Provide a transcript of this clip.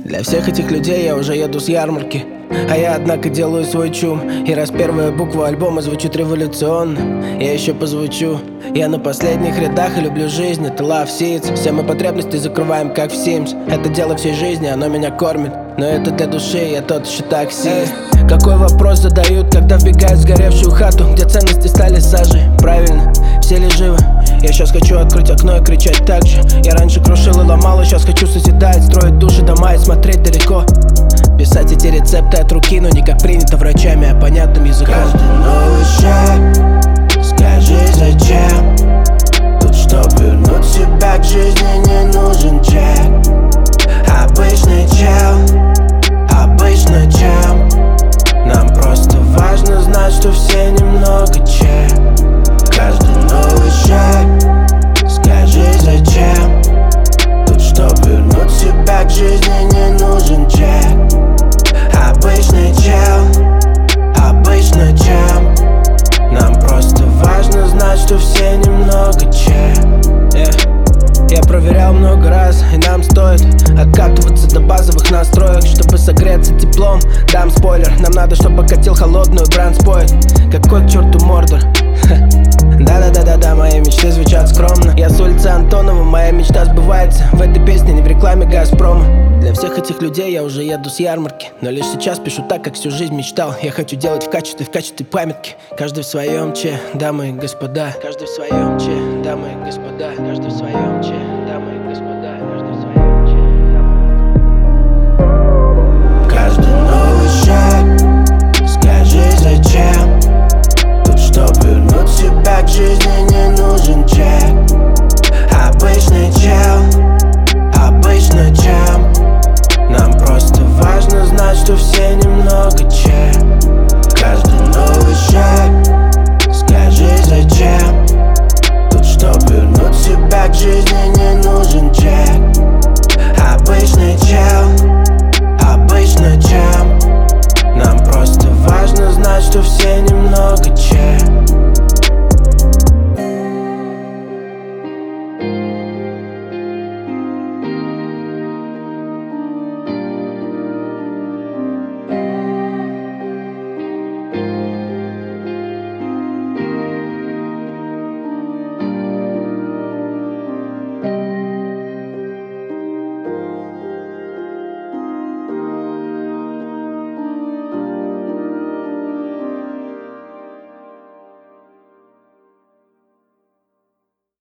Для всех этих людей я уже еду с ярмарки, а я, однако, делаю свой чум. И раз первая буква альбома звучит революционно, я еще позвучу. Я на последних рядах и люблю жизнь, это love seeds. Все мы потребности закрываем, как в Sims. Это дело всей жизни, оно меня кормит, но это для души, я тот еще таксист. Какой вопрос задают, когда вбегают в сгоревшую хату, где ценности стали сажей? Правильно, все ли живы? Я сейчас хочу открыть окно и кричать так же. Я раньше крушил и ломал, а сейчас хочу созидать, строить души, дома и смотреть далеко. Писать эти рецепты от руки, но не как принято врачами, а понятным языком. Каждый новый шаг, скажи зачем? Тут, чтоб вернуть себя к жизни, не нужен чек. Обычный чел, обычно чем? Нам просто важно знать, что все немного чек. Каждый новый шаг, скажи зачем? Тут, чтоб вернуть себя к жизни, не нужен чек. Обычный чел, обычно чем? Нам просто важно знать, что все немного чек. Я проверял много раз, и нам стоит откатываться до базовых настроек, чтобы согреться теплом. Дам спойлер, нам надо, чтобы катил холодную бранспоет. Какой к черту Мордор? Да-да-да-да-да, мои мечты звучат скромно. Я с улицы Антонова, моя мечта сбывается. В этой песне, не в рекламе Газпрома. Для всех этих людей я уже еду с ярмарки, но лишь сейчас пишу так, как всю жизнь мечтал. Я хочу делать в качестве памятки. Каждый в своем че, дамы и господа. Каждый в своем че, дамы и господа. Каждый в своем че.